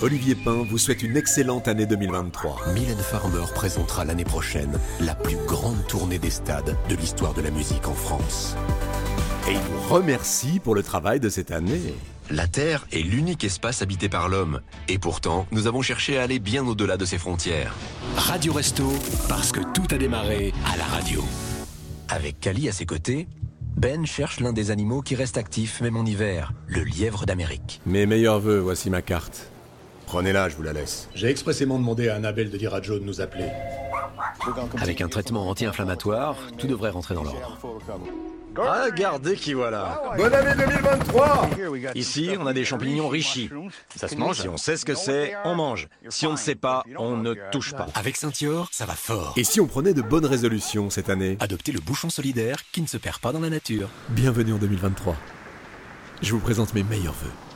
Olivier Pain vous souhaite une excellente année 2023. Mylène Farmer présentera l'année prochaine la plus grande tournée des stades de l'histoire de la musique en France. Et il vous remercie pour le travail de cette année. La Terre est l'unique espace habité par l'homme. Et pourtant, nous avons cherché à aller bien au-delà de ses frontières. Radio Resto, parce que tout a démarré à la radio. Avec Cali à ses côtés, Ben cherche l'un des animaux qui reste actif même en hiver, le lièvre d'Amérique. Mes meilleurs vœux, voici ma carte. Prenez-la, je vous la laisse. J'ai expressément demandé à Annabelle de dire à Joe de nous appeler. Avec un traitement anti-inflammatoire, tout devrait rentrer dans l'ordre. Regardez qui voilà. Bonne année 2023. Ici, on a des champignons richis. Ça se mange. Si on sait ce que c'est, on mange. Si on ne sait pas, on ne touche pas. Avec Saint-Yor, ça va fort. Et si on prenait de bonnes résolutions cette année? Adoptez le bouchon solidaire qui ne se perd pas dans la nature. Bienvenue en 2023. Je vous présente mes meilleurs vœux.